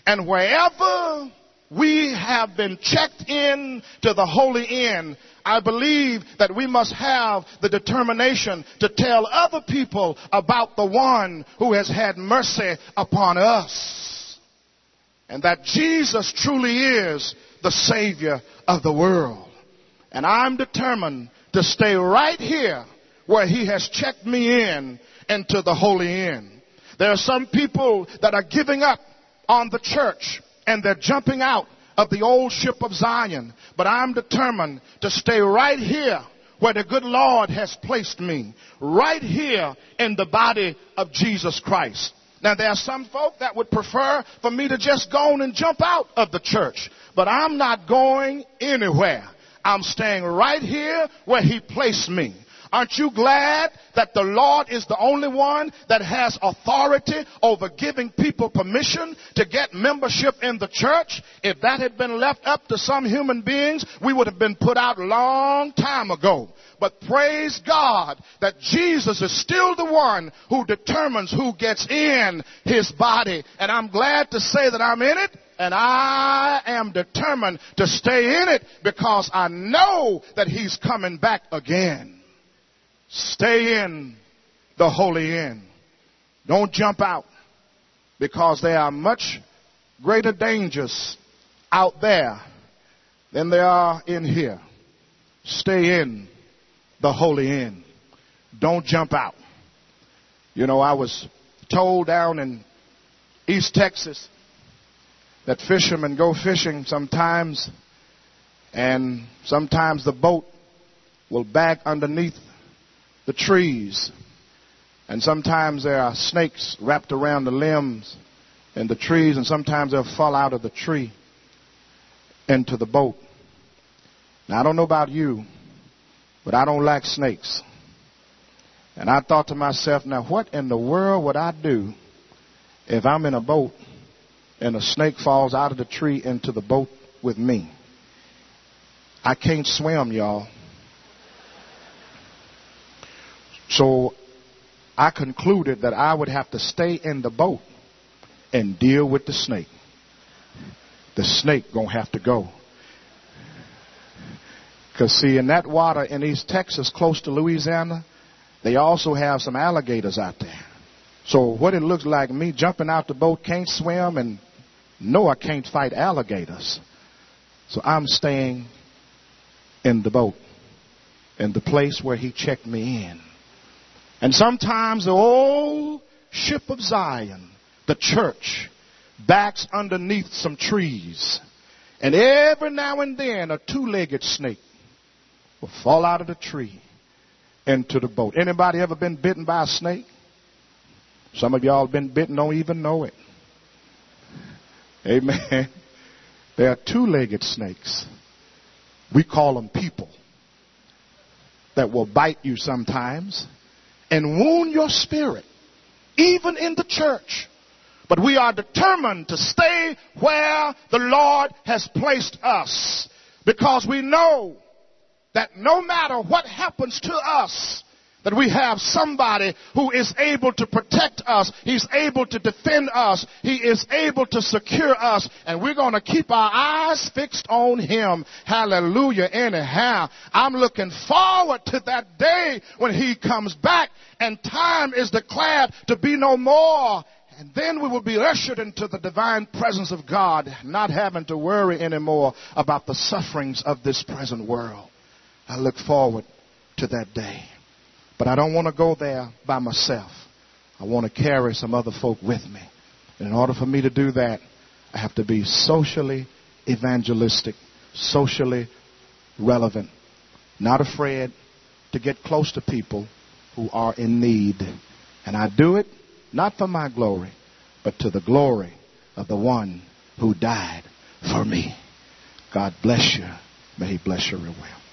And wherever we have been checked in to the holy end, I believe that we must have the determination to tell other people about the one who has had mercy upon us. And that Jesus truly is the Savior of the world. And I'm determined to stay right here where he has checked me in into the holy end. There are some people that are giving up on the church and they're jumping out of the old ship of Zion. But I'm determined to stay right here where the good Lord has placed me, right here in the body of Jesus Christ. Now, there are some folk that would prefer for me to just go on and jump out of the church, but I'm not going anywhere. I'm staying right here where he placed me. Aren't you glad that the Lord is the only one that has authority over giving people permission to get membership in the church? If that had been left up to some human beings, we would have been put out a long time ago. But praise God that Jesus is still the one who determines who gets in his body. And I'm glad to say that I'm in it. And I am determined to stay in it because I know that he's coming back again. Stay in the holy end. Don't jump out, because there are much greater dangers out there than there are in here. Stay in the holy end. Don't jump out. You know, I was told down in East Texas that fishermen go fishing sometimes, and sometimes the boat will back underneath the trees, and sometimes there are snakes wrapped around the limbs and the trees, and sometimes they'll fall out of the tree into the boat. Now, I don't know about you, but I don't like snakes. And I thought to myself, now what in the world would I do if I'm in a boat and a snake falls out of the tree into the boat with me? I can't swim, y'all. So I concluded that I would have to stay in the boat and deal with the snake. The snake gonna have to go. Because see, in that water in East Texas, close to Louisiana, they also have some alligators out there. So what it looks like, me jumping out the boat, can't swim, and no, I can't fight alligators. So I'm staying in the boat, in the place where he checked me in. And sometimes the old ship of Zion, the church, backs underneath some trees. And every now and then a two-legged snake will fall out of the tree into the boat. Anybody ever been bitten by a snake? Some of y'all been bitten, don't even know it. Amen. There are two-legged snakes. We call them people, that will bite you sometimes and wound your spirit, even in the church. But we are determined to stay where the Lord has placed us, because we know that no matter what happens to us, that we have somebody who is able to protect us. He's able to defend us. He is able to secure us. And we're going to keep our eyes fixed on him. Hallelujah. Anyhow, I'm looking forward to that day when he comes back and time is declared to be no more. And then we will be ushered into the divine presence of God, not having to worry anymore about the sufferings of this present world. I look forward to that day. But I don't want to go there by myself. I want to carry some other folk with me. And in order for me to do that, I have to be socially evangelistic, socially relevant, not afraid to get close to people who are in need. And I do it not for my glory, but to the glory of the one who died for me. God bless you. May he bless you real well.